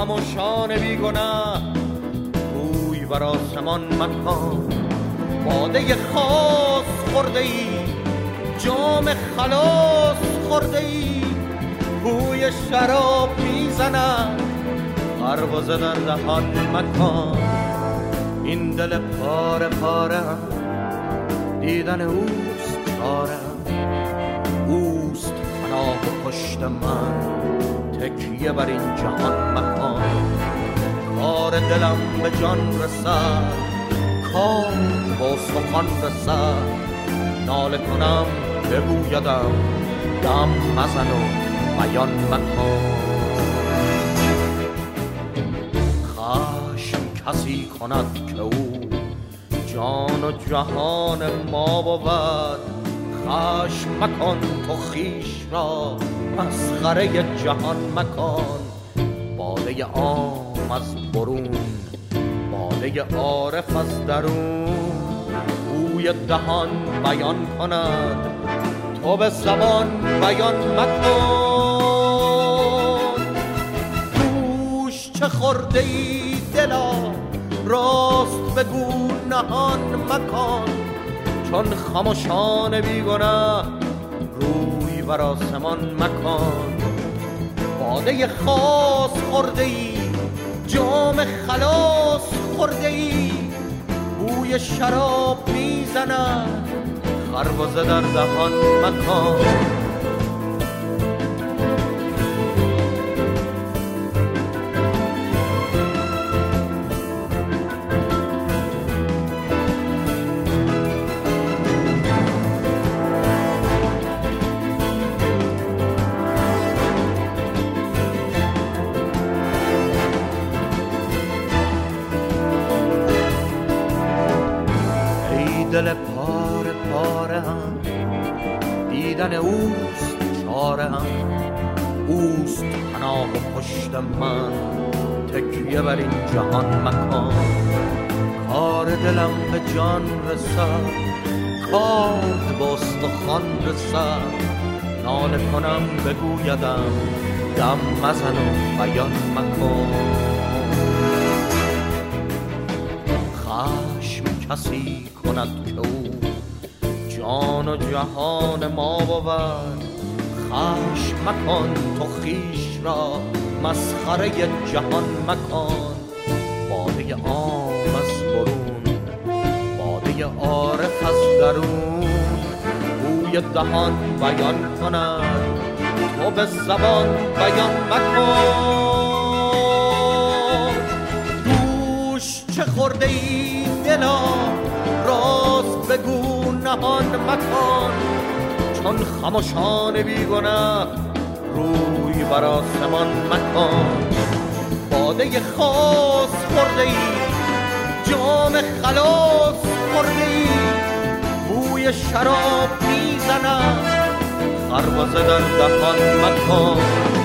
خموشان بیگناه روی بر آسمان مکن. باده خاص خورده ای، جام خلاص خورده ای، بوی شراب میزند، خربزه در دهان مکن. این دل پاره پاره دیدن اوست چارم، اوست پناه و پشت من، تکیه بر این جهان مکن. کار دلم به جان رسد، کار با سخن رسد، ناله کنم بگویدم دم مزن و بیان مکن. خشم کسی کند که او جان و جهان ما بود، خشم مکن تو خویش را، مسخره جهان مکن. باده عام از برون، باده عارف از درون، بوی دهان بیان کند، تو به زبان بیان مکن. گوش چه خورده ای دلا، راست بگو نهان مکن. چون خموشان بیگناه روی بر آسمان مکن. باده خاص خورده ای، جام خلاص خورده ای، بوی شراب میزند، خربزه در دهان مکن. دل پاره پاره هم دیدن اوست چاره هم، اوست پناه و پشت من، تکیه بر این جهان مکن. کار دلم به جان رسد، کار با سخن رسد، ناله کنم بگویدم دم مزن و بیان مکن. خشم کسی کند که او جان و جهان ما بود، خشم مکن تو خویش را، مسخره جهان مکن. باده عام از برون، باده عارف از درون، بوی دهان بیان کند، تو به زبان بیان مکن. دوش چه خورده ای دلا، راست بگو نهان مکن. چون خموشان بیگناه روی بر آسمان مکن. باده خاص خورده ای، جام خلاص خورده ای، بوی شراب میزند، خربزه در دهان مکن.